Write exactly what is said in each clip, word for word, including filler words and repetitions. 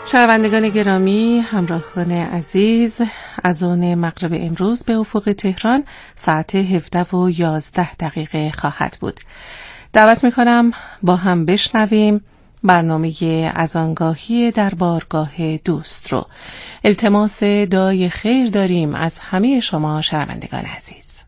شنوندگان گرامی، همراهان عزیز، از آن مغرب امروز به افق تهران ساعت هفده و یازده دقیقه خواهد بود. دعوت میکنم با هم بشنویم برنامه از آنگاهی در بارگاه دوست رو. التماس دعای خیر داریم از همه شما شنوندگان عزیز.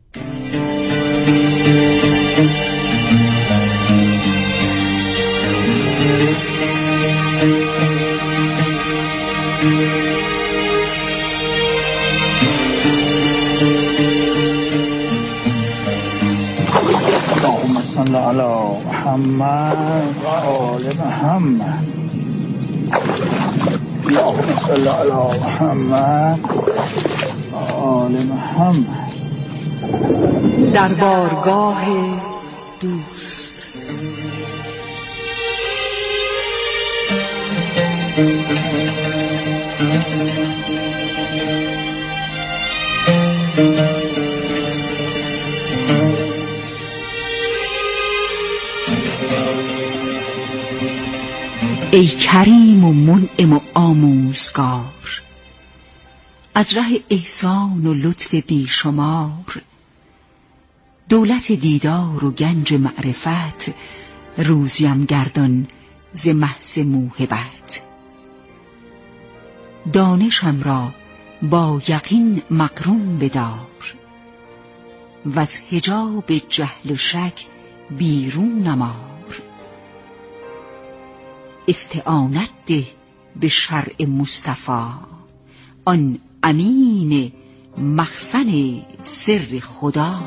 اللهم صل علی محمد و آل محمد. اللهم صل علی محمد و آل محمد. در بارگاه دوست. ای کریم و منعم و آموزگار، از ره احسان و لطف بیشمار، دولت دیدار و گنج معرفت، روزیم گردان ز محض موهبت. دانشم را با یقین مقرون بدار، و از حجاب جهل و شک بیرون نمار. استعانت ده به شرع مصطفی، آن امین مخزن سر خدا.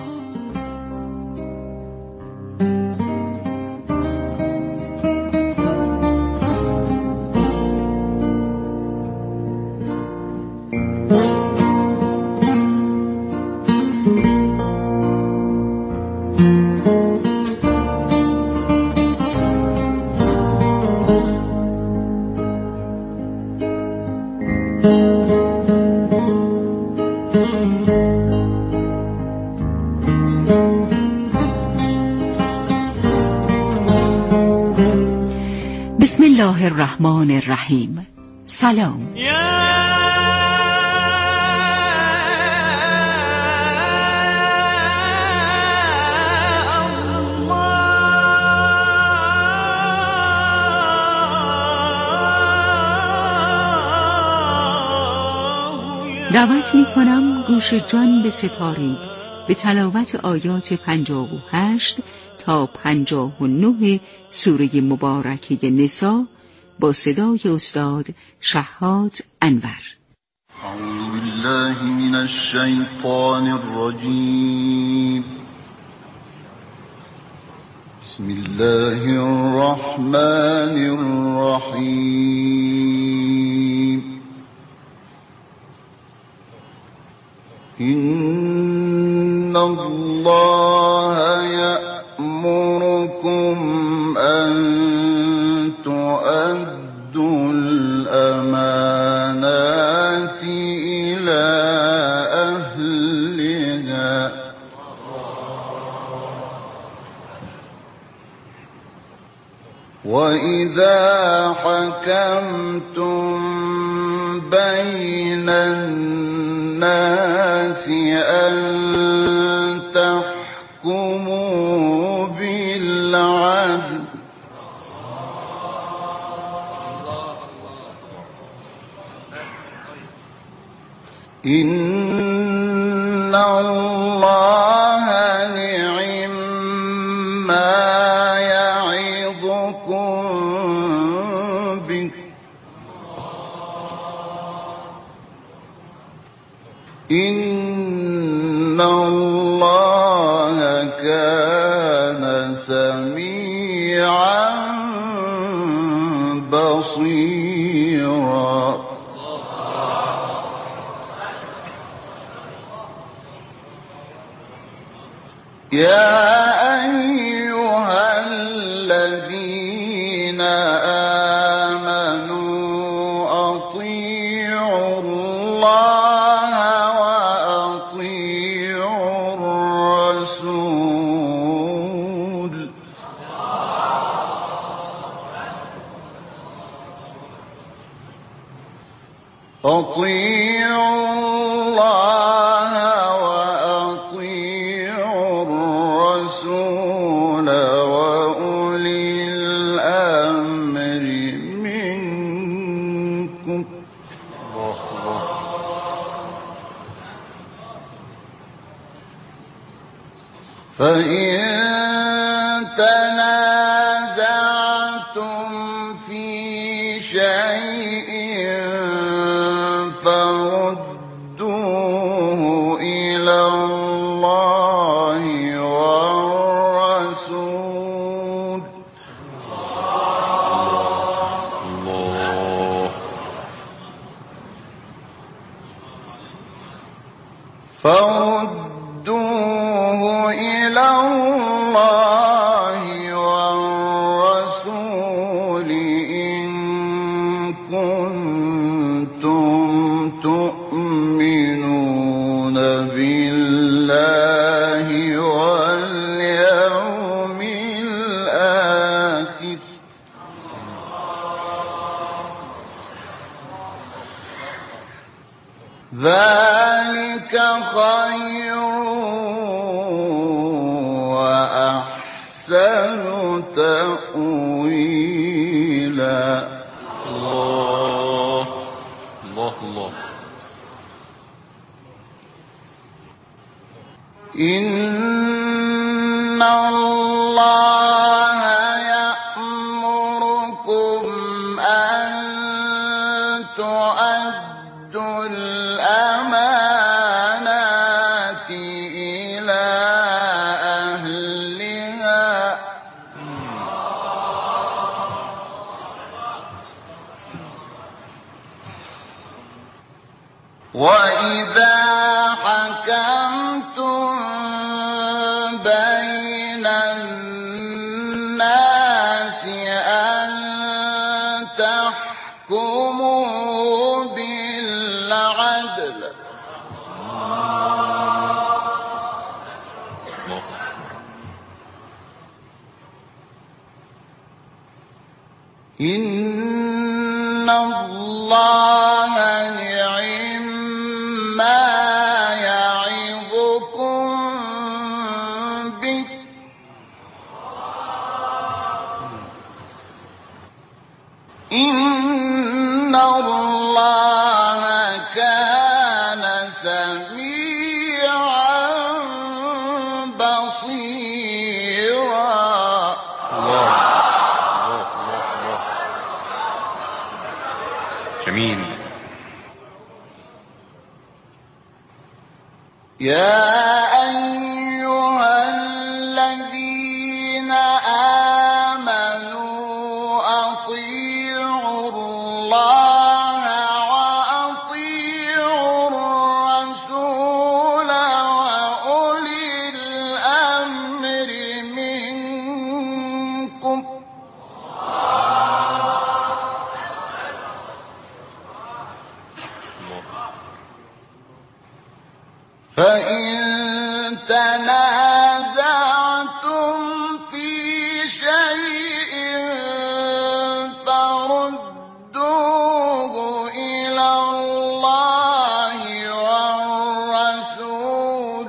بسم الله الرحمن الرحیم. سلام. دعوت می کنم گوش جان بسپارید به تلاوت آیات پنجاه و هشت تا پنجاه و نه سوره مبارکه نساء با صدای استاد شهاد انور. اعوذ بالله من الشیطان الرجیم. بسم الله الرحمن الرحیم. إن الله يأمركم أن تؤدوا الأمانات إلى أهلها وإذا حكمتم بين الناس أن تحكموا بالعدل إن الله نعم ما يعظكم به إن الله كان سميعا بصيرا. يا أيها الذين آمنوا أطيعوا الله وأطيعوا الرسول أطيعوا الله وأطيعوا الرسول وأولي الأمر منكم. فإن تنازعتم في شيء فردوه إلى الله والرسول. الله. فردوه إلى الله والرسول إن كنتم تؤمنون بالله واليوم الآخر. ذلك خير وأحسن تأويلا. الله الله الله. إن الله يأمركم أن تؤدوا الأمانات إلى أهلها وإذا حكمتم بين الناس أن تحكموا بالعدل. إن الله نعم ما يعظكم به إن الله كان سميعا بصيرا. الله الله الله. جميل. يا أيها الذين آمنوا أطيعوا الله وأطيعوا الرسول وأولي الأمر منكم. فإن تنازعتم في شيء فردوه إلى الله والرسول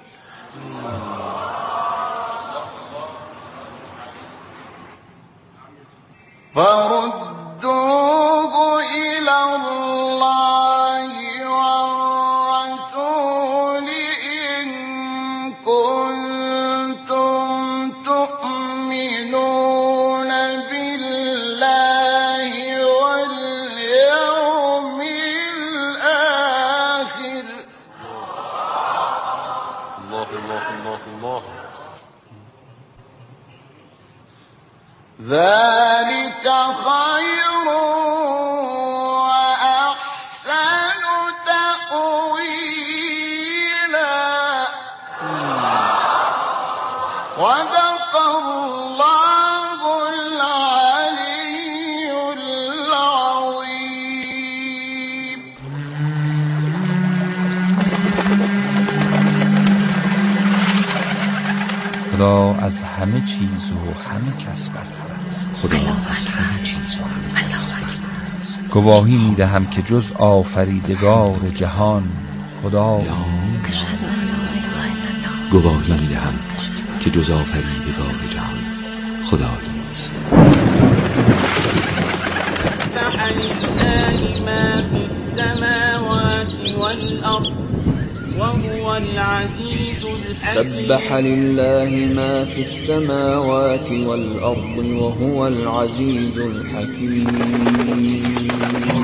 فردوه إلى الله والرسول إن كنتم تؤمنون بالله واليوم الآخر. الله الله الله الله. ذلك خير وأحسن تأويلا. صدق الله العلي العظيم. خدا از همه چیز و همه کس برتر است. خدا از همه چیز و همه کس برتر است. گواهی می دهم که جز آفریدگار جهان خدایی نیست. گواهی می دهم که جز آفریدگار جهان خدایی نیست. سبح لله ما في السماوات والأرض وهو العزيز الحكيم.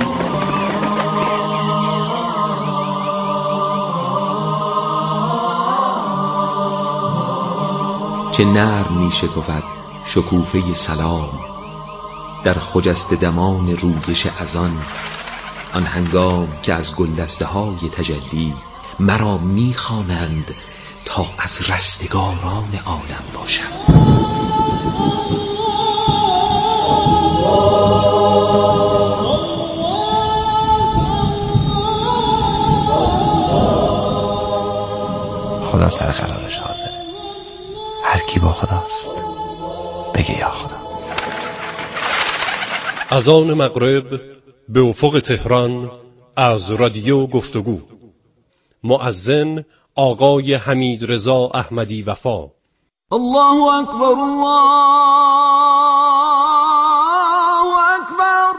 چه نرم می شکفد شکوفه سلام در خجسته دمان رویش اذان، آن هنگام که از گلدسته های تجلی مرا می خوانند تا از رستگاران عالم باشم. خدا سر قرارش حاضره. هر کی با خداست بگه یا خدا. اذان مغرب به افق تهران از رادیو گفتگو. مؤذن آقای حمید رضا احمدی وفا. الله اکبر، الله اکبر،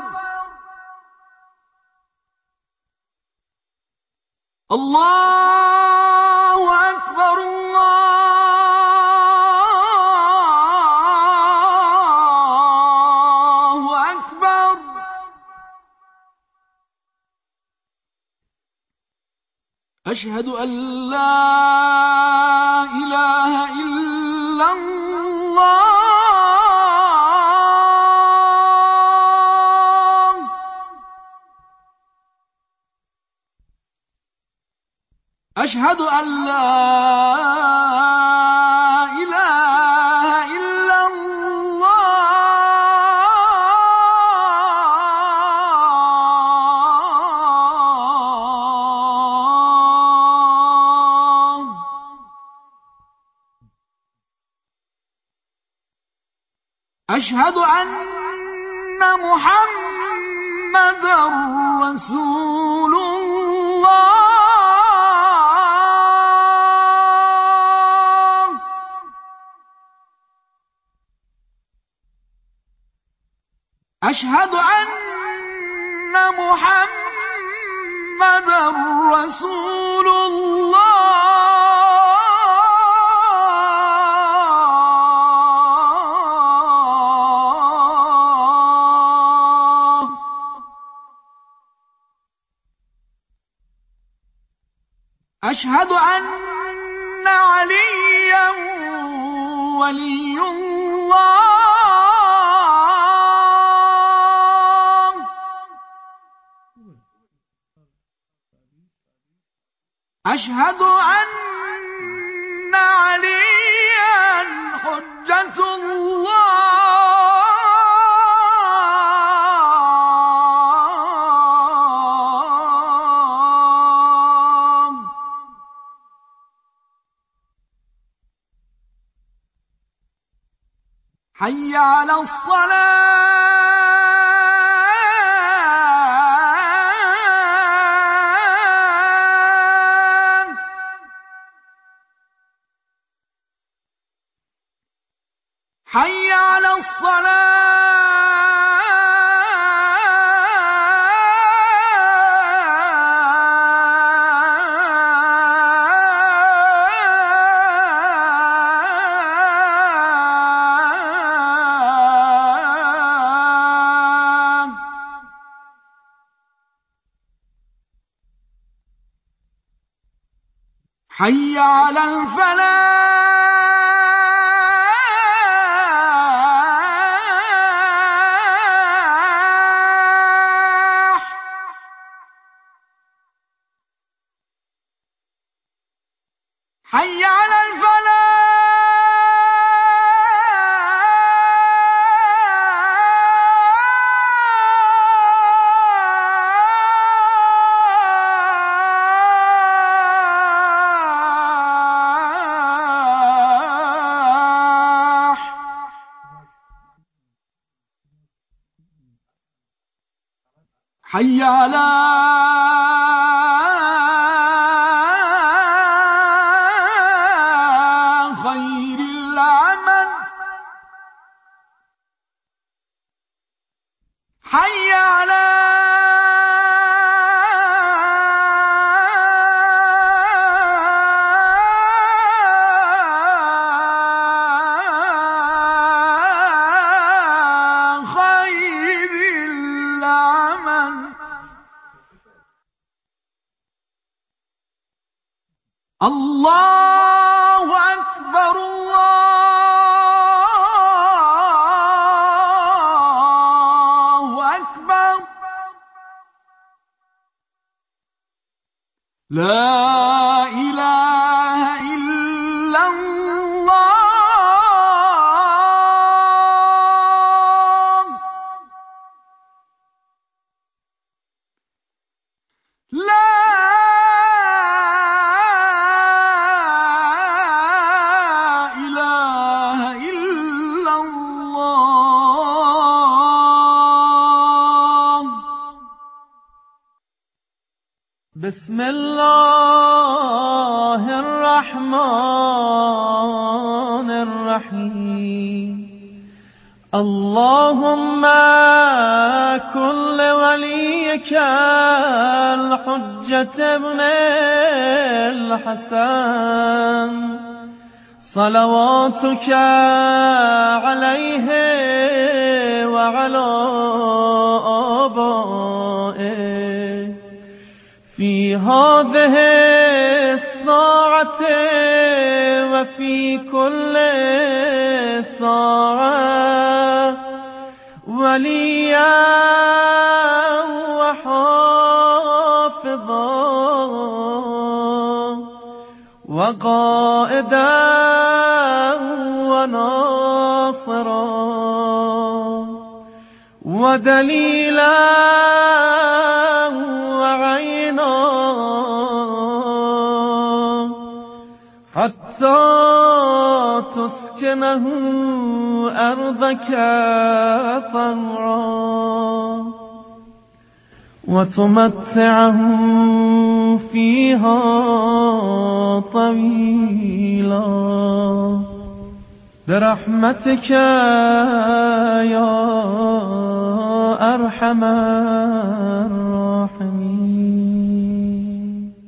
الله اکبر، الله اکبر. اشهد ان لا اله الا الله. اشهد ان لا اله الا الله. اشهد ان محمد رسول الله. اشهد ان محمد رسول الله. اشهد ان عليا ولي الله. اشهد ان عليا حجة الله. حي على الصلاة. حي على الصلاة. حي على الفلاح. حي على الفلاح. حي على خير العمل حي على الله أكبر الله أكبر لا إله إلا الله لا بسم الله الرحمن الرحيم اللهم كن لوليك الحجة ابن الحسن صلواتك عليه وعلى آبائه في هذه الساعة وفي كل ساعة وليا وحافظا وقائدا وناصرا ودليلا وعينا حتى تسكنه أرضك طوعا وتمتعه فيها طويلا برحمتك يا أرحم الراحمين.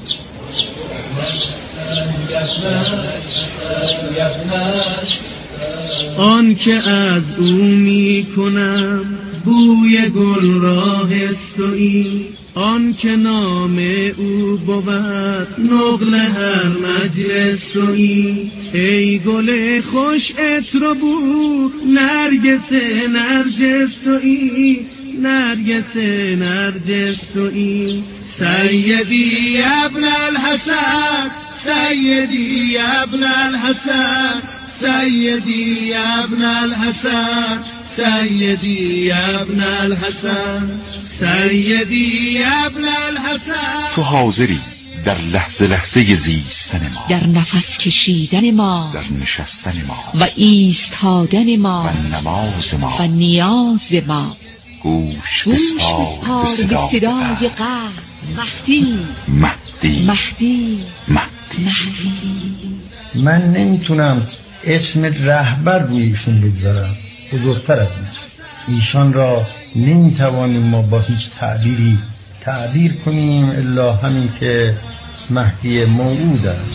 آن که از او می کنم بوی گل را حسوی، آن که نام او بود نقل هر مجلس تویی. ای گل خوش عطر و بو نرگس نرجس تویی، نرگس نرجس تویی. سیدی ابن الحسن، سیدی ابن الحسن، سیدی ابن الحسن، سیدی ابن الحسن، سیدی ابن الحسن. تو حاضری در لحظه لحظه زیستن ما، در نفس کشیدن ما، در نشستن ما و ایستادن ما و نماز ما و نیاز ما. گوش بسپار به صدای قلب. مهدی مهدی مهدی مهدی مهدی. من نمیتونم اسم رهبر روی ایشون بگذارم، بزرگتر از این. ایشان را نمیتوانیم ما با هیچ تعبیری تعبیر کنیم الا همین که مهدی موعود است.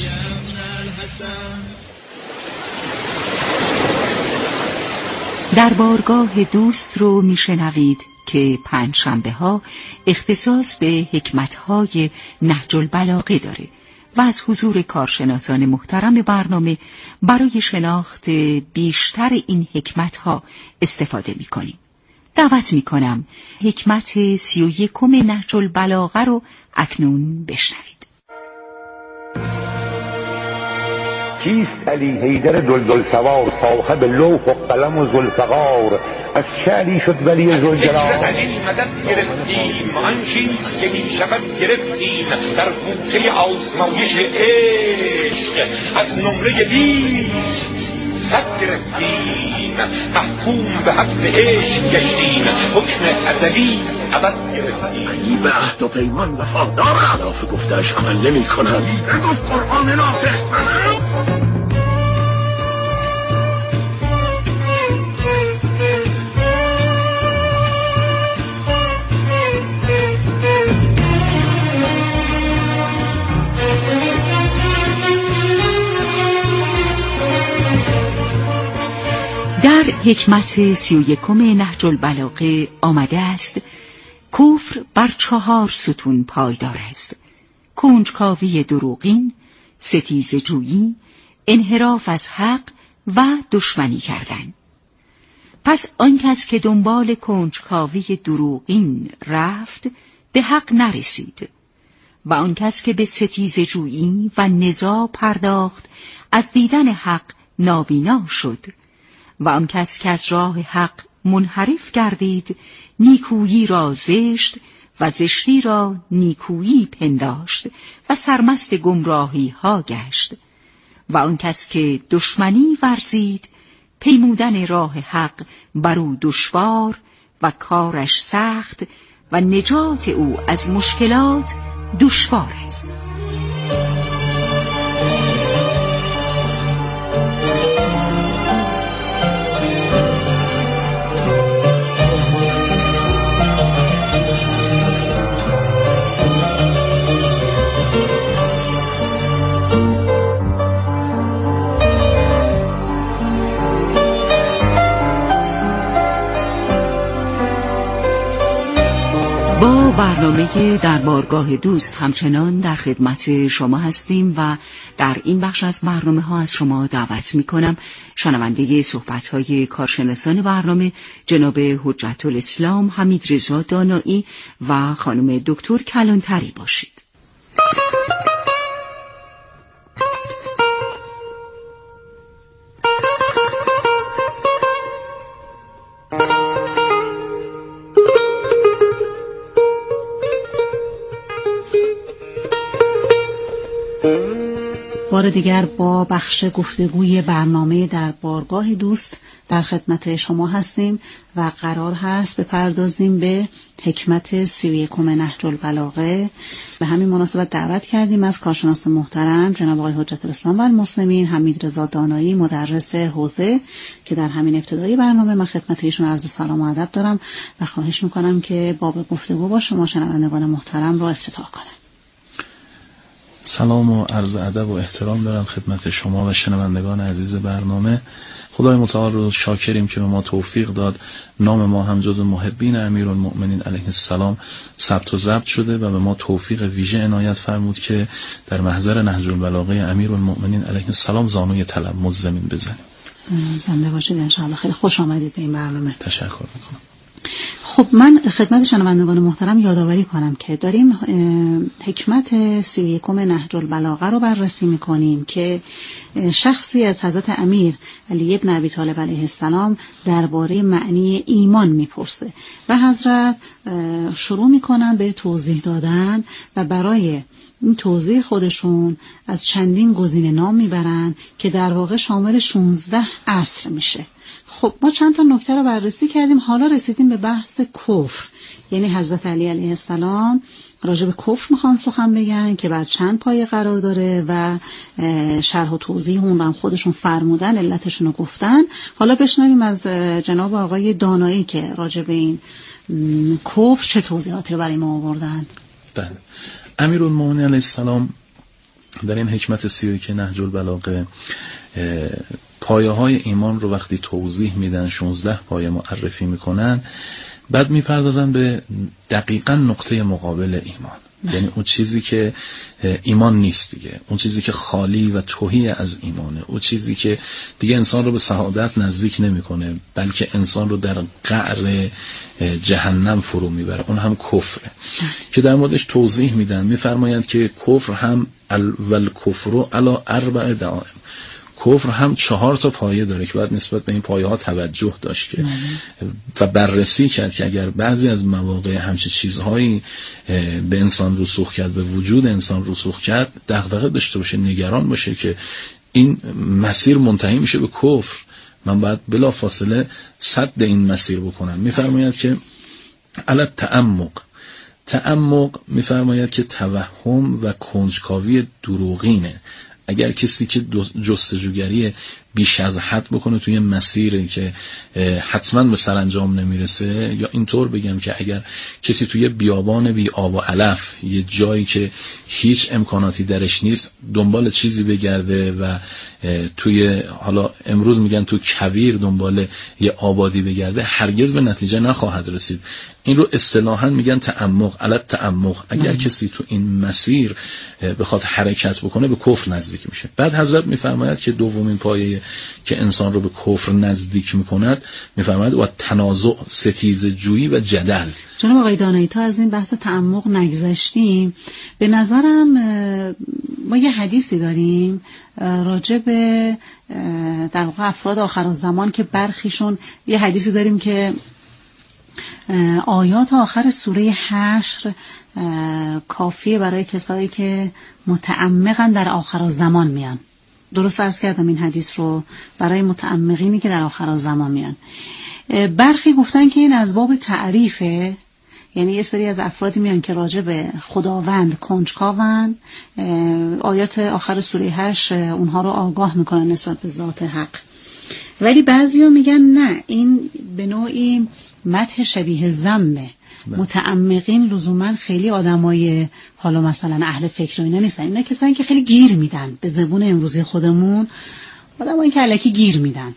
در بارگاه دوست رو میشنوید که پنجشنبه ها اختصاص به حکمت‌های نهج البلاغه داره و از حضور کارشناسان محترم برنامه برای شناخت بیشتر این حکمت‌ها استفاده می‌کنیم. دعوت می‌کنم حکمت سی و یکم نهج البلاغه رو اکنون بشنوید. کیست علی حیدر دلدل سوار، صاحب لوح و قلم و ذوالفقار؟ از شعری شد ولی ذوالجلال. علی مدد گرفتیم آن چیز که بی شبت گرفتیم در بوته آزمایش عشق. از نمره بیست صد گرفتیم محکوم به حبس عشق گشتیم حکم ازلی عوض گرفتیم علی به عهد و پیمان وفادار است خلاف گفته‌اش عمل نمی کند بگفت قرآن ناطق منم. در حکمت سی و یکم نهج البلاغه آمده است کفر بر چهار ستون پایدار است: کنجکاوی دروغین، ستیزه جویی، انحراف از حق و دشمنی کردن. پس آن کس که دنبال کنجکاوی دروغین رفت به حق نرسید و آن کس که به ستیزه جویی و نزاع پرداخت از دیدن حق نابینا شد و آن کس که از راه حق منحرف گردید نیکویی را زشت و زشتی را نیکویی پنداشت و سرمست گمراهی ها گشت و آن کس که دشمنی ورزید پیمودن راه حق بر او دشوار و کارش سخت و نجات او از مشکلات دشوار است. با برنامه در بارگاه دوست همچنان در خدمت شما هستیم و در این بخش از برنامه ها از شما دعوت می کنم شنونده صحبت های کارشناسان برنامه جناب حجت الاسلام حمیدرضا دانایی و خانم دکتر کلانتری باشید. بار دیگر با بخش گفتگوی برنامه در بارگاه دوست در خدمت شما هستیم و قرار هست بپردازیم به حکمت سی و یکم نهج البلاغه. به همین مناسبت دعوت کردیم از کارشناس محترم جناب آقای حجت الاسلام و المسلمین حمیدرضا دانایی مدرس حوزه که در همین ابتدای برنامه من خدمت ایشون عرض سلام و ادب دارم و خواهش میکنم که باب گفتگو با شما شنوندگان محترم را افتتاح کنم. سلام و عرض ادب و احترام دارم خدمت شما و شنوندگان عزیز برنامه. خدای متعال رو شاکریم که به ما توفیق داد نام ما هم جز محبین امیرالمؤمنین علیه السلام ثبت و ضبط شده و به ما توفیق ویژه عنایت فرمود که در محضر نهج البلاغه امیرالمؤمنین علیه السلام زانوی تلمذ زمین بزنیم. زنده باشید انشاءالله. خیلی خوش آمدید به این برنامه. تشکر میکنم. خب من خدمت شنوندگان محترم یادآوری کنم که داریم حکمت سی و یکم نهج البلاغه رو بررسی میکنیم که شخصی از حضرت امیر علی ابن ابی طالب علیه السلام درباره معنی ایمان میپرسه و حضرت شروع میکنن به توضیح دادن و برای این توضیح خودشون از چندین گزینه نام میبرن که در واقع شامل شانزده اصل میشه. خب ما چند تا نکته رو بررسی کردیم، حالا رسیدیم به بحث کفر. یعنی حضرت علی علیه السلام راجع به کفر میخوان سخن بگن که بر چند پایه قرار داره و شرح و توضیح اون رو خودشون فرمودن، علتشون رو گفتن. حالا بشنویم از جناب آقای دانایی که راجع به این کفر چه توضیحاتی رو برای ما آوردن. بله. امیرالمؤمنین علیه السلام در این حکمت سی و یک نهج البلاغه پایه های ایمان رو وقتی توضیح میدن شانزده پایه معرفی میکنن، بعد میپردازن به دقیقاً نقطه مقابل ایمان. یعنی اون چیزی که ایمان نیست دیگه، اون چیزی که خالی و تهی از ایمانه، اون چیزی که دیگه انسان رو به سعادت نزدیک نمیکنه بلکه انسان رو در قعر جهنم فرو میبره، اون هم کفره که در موردش توضیح میدن. میفرمایند که کفر هم والکفر علی اربع دعائم، کفر هم چهار تا پایه داره که باید نسبت به این پایه ها توجه داشت که و بررسی کرد که اگر بعضی از مواقع همچه چیزهایی به انسان رسوخ کرد، به وجود انسان رسوخ کرد، دغدغه داشته باشه، نگران باشه که این مسیر منتهی میشه به کفر، من باید بلا فاصله سد این مسیر بکنم. میفرماید که علی تعمق، تعمق میفرماید که توهم و کنجکاوی دروغینه. اگر کسی که جستجوگری بیش از حد بکنه توی مسیری که حتما به سرانجام نمیرسه، یا اینطور بگم که اگر کسی توی بیابان بی آب و علف، یه جایی که هیچ امکاناتی درش نیست، دنبال چیزی بگرده و توی حالا امروز میگن تو کویر دنبال یه آبادی بگرده، هرگز به نتیجه نخواهد رسید. این رو اصطلاحاً میگن تعمق، علت تعمق. اگر کسی تو این مسیر بخواد حرکت بکنه به کفر نزدیک میشه. بعد حضرت میفرماید که دومین پایه که انسان رو به کفر نزدیک میکند، میفرماید و تنازع، ستیزه جویی و جدل. جناب آقای دانایی، تا از این بحث تعمق نگذشتیم، به نظرم ما یه حدیثی داریم راجع به در واقع افراد آخرالزمان که برخیشون، یه حدیثی داریم که آیات آخر سوره حشر کافیه برای کسایی که متعمقن در آخرالزمان میان. درست عرض کردم این حدیث رو، برای متعمقینی که در آخرالزمان میان. برخی گفتن که این از باب تعریفه، یعنی یه سری از افرادی میان که راجع به خداوند کنجکاون، آیات آخر سوره حشر اونها رو آگاه میکنن نسبت به ذات حق. ولی بعضیا میگن نه، این به نوعی مدح شبیه ذمه. متعمقین لزوما خیلی آدمای حالا مثلا اهل فکر و اینا نیستن، اینا کسانی که خیلی گیر میدن، به زبون امروزی خودمون آدمایی که الکی گیر میدن.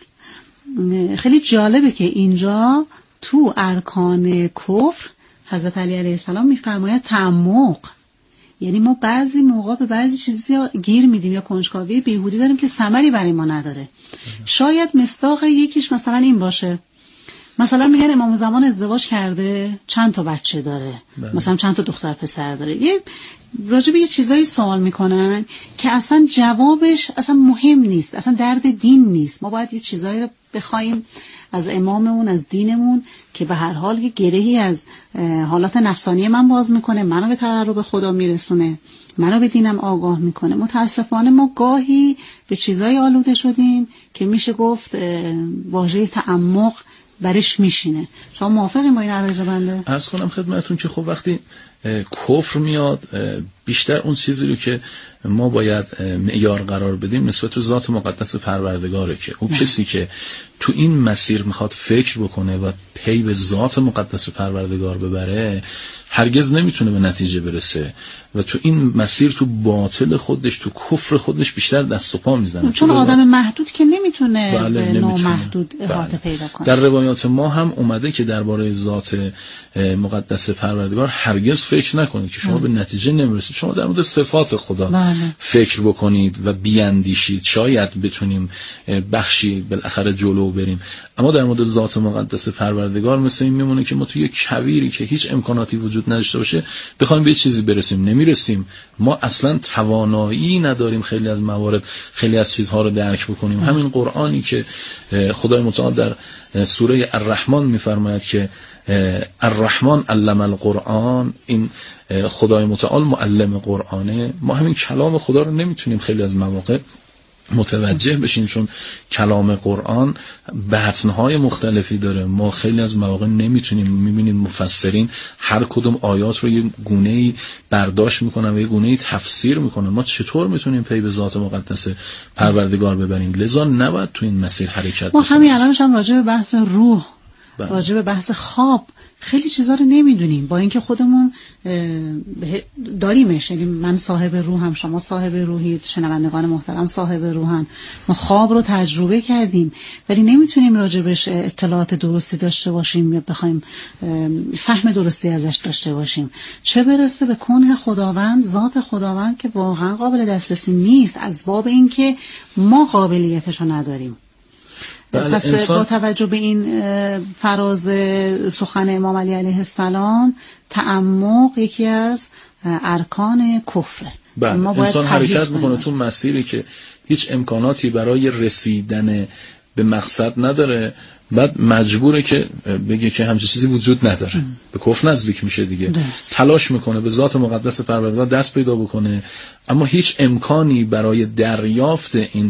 خیلی جالبه که اینجا تو ارکان کفر حضرت علی علیه السلام میفرماید تعمق، یعنی ما بعضی موقع به بعضی چیزا گیر میدیم یا کنجکاوی بیهودی داریم که ثمری برای ما نداره. شاید مصداق یکیش مثلا این باشه، مثلا میگن امام زمان ازدواج کرده، چند تا بچه داره، بله. مثلا چند تا دختر پسر داره، یه راجع به یه چیزایی سوال میکنن که اصلا جوابش اصلا مهم نیست، اصلا درد دین نیست. ما باید یه چیزایی رو بخوایم از اماممون، از دینمون، که به هر حال یه گرهی از حالات نفسانی من باز میکنه، منو به تقرب خدا میرسونه، منو به دینم آگاه میکنه. متاسفانه ما گاهی به چیزایی آلوده شدیم که میشه گفت واژه تعمق برش میشینه. شما موافقین با این عرضه بنده؟ عرض کنم خدمتون که خب وقتی کفر میاد، بیشتر اون چیزی رو که ما باید معیار قرار بدیم نسبت به ذات مقدس پروردگاره، که اون کسی که تو این مسیر میخواد فکر بکنه و پی به ذات مقدس پروردگار ببره، هرگز نمیتونه به نتیجه برسه و تو این مسیر تو باطل خودش، تو کفر خودش بیشتر دست و پا میزنه، چون آدم محدود که نمیتونه بله، به نامحدود احاطه بله. پیدا کنه. در روایات ما هم اومده که درباره ذات مقدس پروردگار هرگز فکر نکنید که شما بله. به نتیجه نمیرسید. شما در مورد صفات خدا بله. فکر بکنید و بیاندیشید، شاید بتونیم بخشی بالاخره جلو بریم. اما در مورد ذات مقدس پروردگار مثل این میمونه که ما توی کویری که هیچ امکاناتی وجود نداشته باشه بخوایم به یه چیزی برسیم، نمیرسیم. ما اصلا توانایی نداریم خیلی از موارد خیلی از چیزها رو درک بکنیم. ام. همین قرآنی که خدای متعال در سوره الرحمن میفرماید که الرحمن علم القرآن، این خدای متعال معلم قرآنه. ما همین کلام خدا رو نمیتونیم خیلی از مواقع متوجه بشیم، چون کلام قرآن بطنهای مختلفی داره. ما خیلی از مواقع نمیتونیم، میبینیم مفسرین هر کدوم آیات رو یه گونه‌ای برداشت میکنن و یه گونه‌ای تفسیر میکنن. ما چطور میتونیم پی به ذات مقدس پروردگار ببریم؟ لذا نباید تو این مسیر حرکت ما همین الانش هم راجع به بحث روح، راجع به بحث خواب خیلی چیزا رو نمیدونیم، با اینکه خودمون داریمش. یعنی من صاحب روحم، شما صاحب روحید، شنوندگان محترم صاحب روحن. ما خواب رو تجربه کردیم ولی نمیتونیم راجبش اطلاعات درستی داشته باشیم یا بخوایم فهم درستی ازش داشته باشیم، چه برسه به کنه خداوند، ذات خداوند که واقعا قابل دسترسی نیست، از باب اینکه ما قابلیتش رو نداریم. پس انسان... با توجه به این فراز سخن امام علی علیه السلام، تعمق یکی از ارکان کفره. بله. ما باید انسان حرکت میکنه تو مسیری که هیچ امکاناتی برای رسیدن به مقصد نداره، بعد مجبوره که بگه که همچین چیزی وجود نداره. ام. به کفر نزدیک میشه دیگه. دست. تلاش میکنه به ذات مقدس پروردگار دست پیدا بکنه، اما هیچ امکانی برای دریافت این